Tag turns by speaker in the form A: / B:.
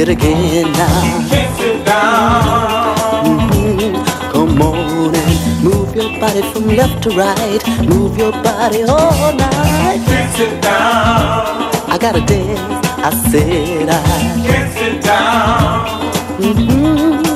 A: it again now.
B: Can't sit down.
A: Come on and move your body from left to right. Move your body all night.
B: Can't sit down.
A: I gotta dance. I said I
B: can't sit down.